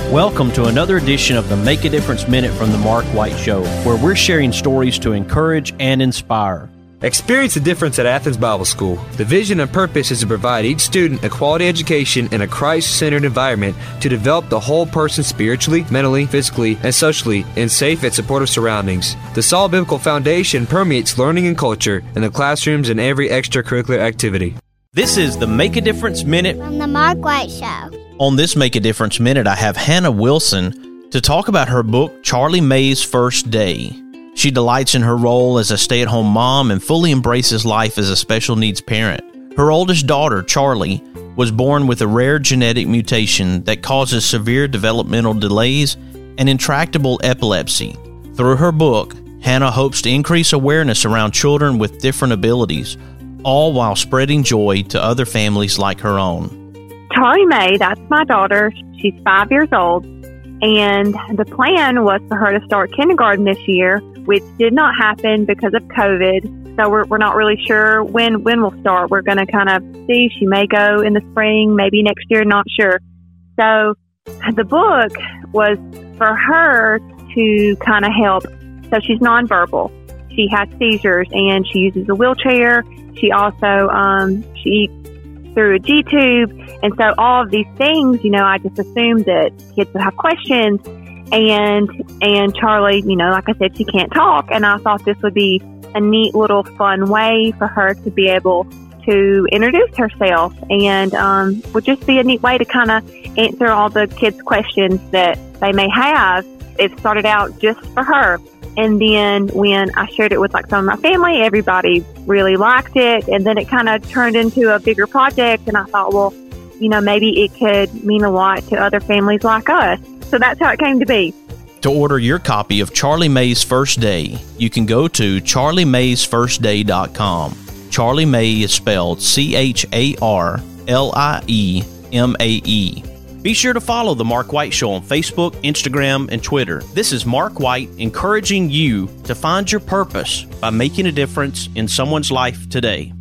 Welcome to another edition of the Make a Difference Minute from the Mark White Show, where we're sharing stories to encourage and inspire. Experience the difference at Athens Bible School. The vision and purpose is to provide each student a quality education in a Christ-centered environment to develop the whole person spiritually, mentally, physically, and socially in safe and supportive surroundings. The solid biblical foundation permeates learning and culture in the classrooms and every extracurricular activity. This is the Make a Difference Minute from the Mark White Show. On this Make a Difference Minute, I have Hannah Wilson to talk about her book, Charlie May's First Day. She delights in her role as a stay-at-home mom and fully embraces life as a special needs parent. Her oldest daughter, Charlie, was born with a rare genetic mutation that causes severe developmental delays and intractable epilepsy. Through her book, Hannah hopes to increase awareness around children with different abilities, all while spreading joy to other families like her own. Charlie May, that's my daughter. She's 5 years old, and the plan was for her to start kindergarten this year, which did not happen because of COVID. So we're not really sure when we'll start. We're going to kind of see. She may go in the spring, maybe next year, not sure. So the book was for her to kind of help. So she's nonverbal. She has seizures, and she uses a wheelchair. She also she eats through a G-tube. And so all of these things, I just assumed that kids would have questions. And Charlie, like I said, she can't talk. And I thought this would be a neat little fun way for her to be able to introduce herself, and would just be a neat way to kind of answer all the kids' questions that they may have. It started out just for her. And then when I shared it with some of my family, everybody really liked it. And then it kind of turned into a bigger project. And I thought, well, maybe it could mean a lot to other families like us. So that's how it came to be. To order your copy of Charlie May's First Day, you can go to charliemaysfirstday.com. Charlie May is spelled CharlieMae. Be sure to follow The Mark White Show on Facebook, Instagram, and Twitter. This is Mark White encouraging you to find your purpose by making a difference in someone's life today.